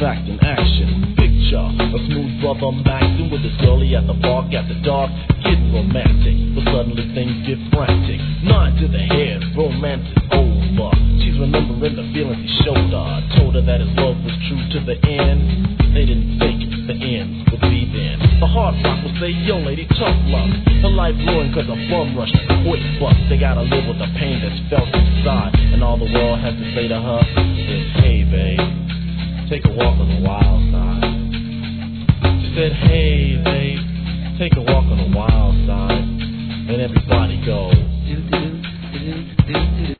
fact in action. Picture a smooth brother maxing with his girlie at the park after dark, getting romantic, but suddenly things get frantic. 9 to the head, romance is over. She's remembering the feelings he showed her. Told her that his love was true to the end. They didn't fake it, the end would be then. The hard rock will say, yo lady, tough luck. Her life ruined cause a bum rushed a quick buck. They gotta live with the pain that's felt inside, and all the world has to say to her is, hey babe, take a walk on the wild side. She said, hey babe, take a walk on the wild side. And everybody goes,